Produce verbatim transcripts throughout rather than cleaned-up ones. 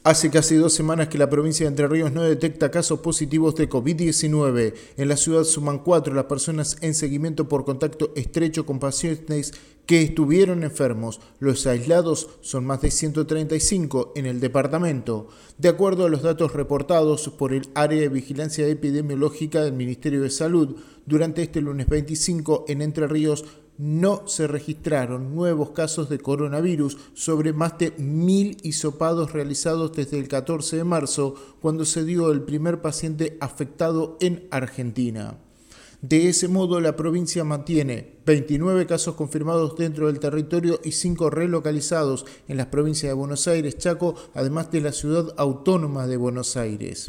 Hace casi dos semanas que la provincia de Entre Ríos no detecta casos positivos de COVID diecinueve. En la ciudad suman cuatro las personas en seguimiento por contacto estrecho con pacientes que estuvieron enfermos. Los aislados son más de ciento treinta y cinco en el departamento. De acuerdo a los datos reportados por el Área de Vigilancia Epidemiológica del Ministerio de Salud, durante este lunes veinticinco en Entre Ríos no se registraron nuevos casos de coronavirus sobre más de mil hisopados realizados desde el catorce de marzo, cuando se dio el primer paciente afectado en Argentina. De ese modo, la provincia mantiene veintinueve casos confirmados dentro del territorio y cinco relocalizados en las provincias de Buenos Aires, Chaco, además de la ciudad autónoma de Buenos Aires.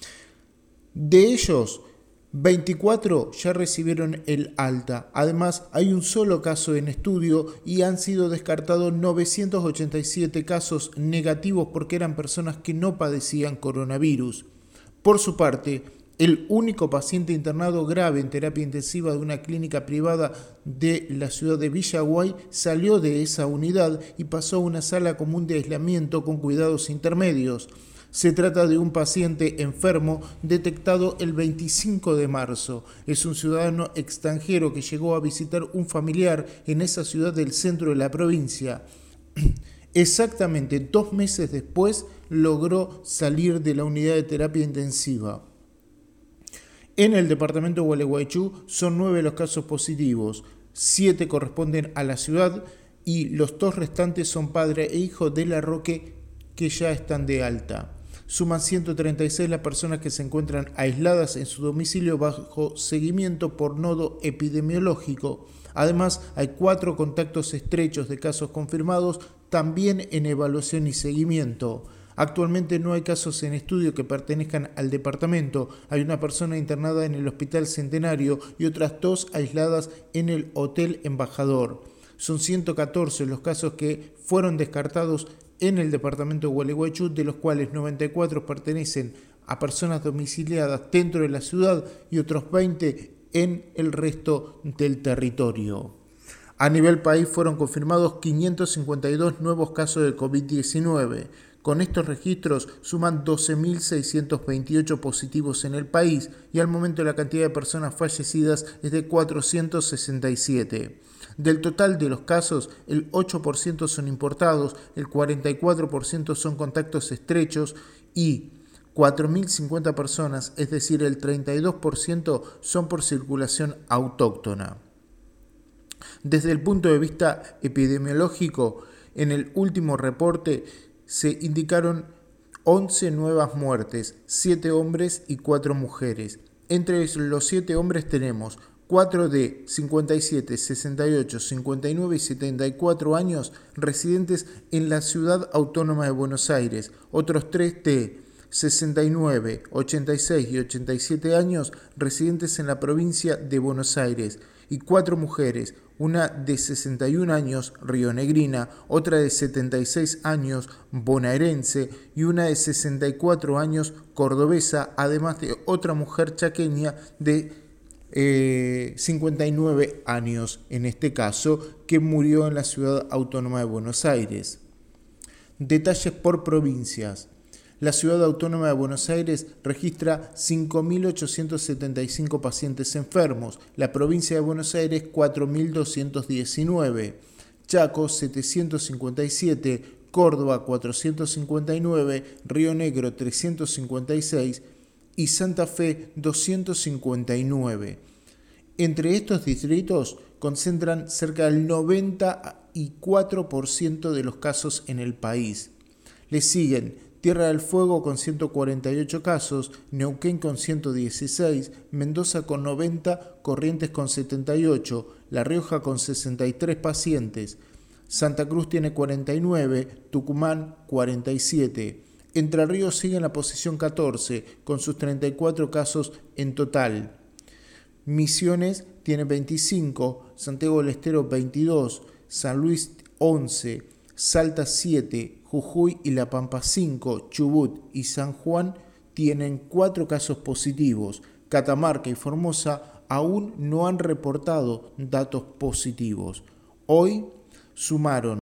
De ellos, veinticuatro ya recibieron el alta. Además, hay un solo caso en estudio y han sido descartados novecientos ochenta y siete casos negativos porque eran personas que no padecían coronavirus. Por su parte, el único paciente internado grave en terapia intensiva de una clínica privada de la ciudad de Villaguay salió de esa unidad y pasó a una sala común de aislamiento con cuidados intermedios. Se trata de un paciente enfermo detectado el veinticinco de marzo. Es un ciudadano extranjero que llegó a visitar un familiar en esa ciudad del centro de la provincia. Exactamente dos meses después logró salir de la unidad de terapia intensiva. En el departamento de Gualeguaychú son nueve los casos positivos, siete corresponden a la ciudad y los dos restantes son padre e hijo de la Roque que ya están de alta. Suman ciento treinta y seis las personas que se encuentran aisladas en su domicilio bajo seguimiento por nodo epidemiológico. Además, hay cuatro contactos estrechos de casos confirmados, también en evaluación y seguimiento. Actualmente no hay casos en estudio que pertenezcan al departamento. Hay una persona internada en el Hospital Centenario y otras dos aisladas en el Hotel Embajador. Son ciento catorce los casos que fueron descartados en el departamento de Gualeguaychú, de los cuales noventa y cuatro pertenecen a personas domiciliadas dentro de la ciudad y otros veinte en el resto del territorio. A nivel país fueron confirmados quinientos cincuenta y dos nuevos casos de COVID diecinueve. Con estos registros suman doce mil seiscientos veintiocho positivos en el país y al momento la cantidad de personas fallecidas es de cuatrocientos sesenta y siete. Del total de los casos, el ocho por ciento son importados, el cuarenta y cuatro por ciento son contactos estrechos y cuatro mil cincuenta personas, es decir, el treinta y dos por ciento son por circulación autóctona. Desde el punto de vista epidemiológico, en el último reporte se indicaron once nuevas muertes, siete hombres y cuatro mujeres. Entre los siete hombres tenemos cuatro de cincuenta y siete, sesenta y ocho, cincuenta y nueve y setenta y cuatro años residentes en la ciudad autónoma de Buenos Aires, otros tres de sesenta y nueve, ochenta y seis y ochenta y siete años residentes en la provincia de Buenos Aires y cuatro mujeres, una de sesenta y un años rionegrina, otra de setenta y seis años bonaerense y una de sesenta y cuatro años cordobesa, además de otra mujer chaqueña de Eh, cincuenta y nueve años, en este caso, que murió en la ciudad autónoma de Buenos Aires. Detalles por provincias. La ciudad autónoma de Buenos Aires registra cinco mil ochocientos setenta y cinco pacientes enfermos, la provincia de Buenos Aires cuatro mil doscientos diecinueve, Chaco setecientos cincuenta y siete, Córdoba cuatrocientos cincuenta y nueve, Río Negro trescientos cincuenta y seis y Santa Fe doscientos cincuenta y nueve. Entre estos distritos concentran cerca del noventa y cuatro por ciento de los casos en el país. Le siguen Tierra del Fuego con ciento cuarenta y ocho casos, Neuquén con ciento dieciséis, Mendoza con noventa, Corrientes con setenta y ocho, La Rioja con sesenta y tres pacientes, Santa Cruz tiene cuarenta y nueve, Tucumán cuarenta y siete. Entre Ríos sigue en la posición catorce, con sus treinta y cuatro casos en total. Misiones tiene veinticinco, Santiago del Estero veintidós, San Luis once, Salta siete, Jujuy y La Pampa cinco, Chubut y San Juan tienen cuatro casos positivos. Catamarca y Formosa aún no han reportado datos positivos. Hoy sumaron